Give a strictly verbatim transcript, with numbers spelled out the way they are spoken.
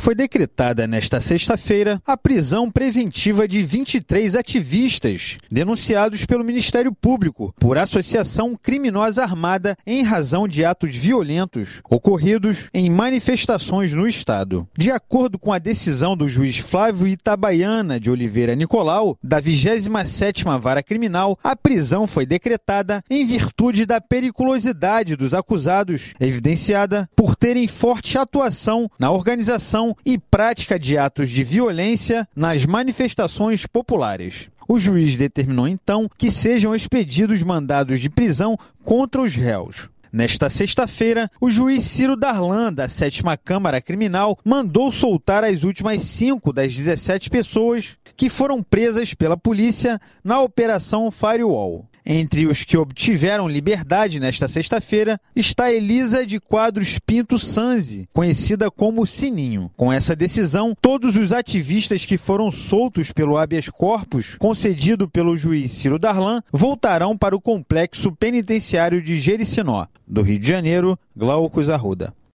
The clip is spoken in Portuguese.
Foi decretada nesta sexta-feira a prisão preventiva de vinte e três ativistas denunciados pelo Ministério Público por associação criminosa armada em razão de atos violentos ocorridos em manifestações no estado. De acordo com a decisão do juiz Flávio Itabaiana de Oliveira Nicolau, da vigésima sétima Vara Criminal, a prisão foi decretada em virtude da periculosidade dos acusados, evidenciada por terem forte atuação na organização e prática de atos de violência nas manifestações populares. O juiz determinou então que sejam expedidos mandados de prisão contra os réus. Nesta sexta-feira, o juiz Ciro Darlan, da sétima Câmara Criminal, mandou soltar as últimas cinco das dezessete pessoas que foram presas pela polícia na Operação Firewall. Entre os que obtiveram liberdade nesta sexta-feira está Elisa de Quadros Pinto Sanzi, conhecida como Sininho. Com essa decisão, todos os ativistas que foram soltos pelo habeas corpus concedido pelo juiz Ciro Darlan voltarão para o complexo penitenciário de Jericinó. Do Rio de Janeiro, Glaucus Arruda.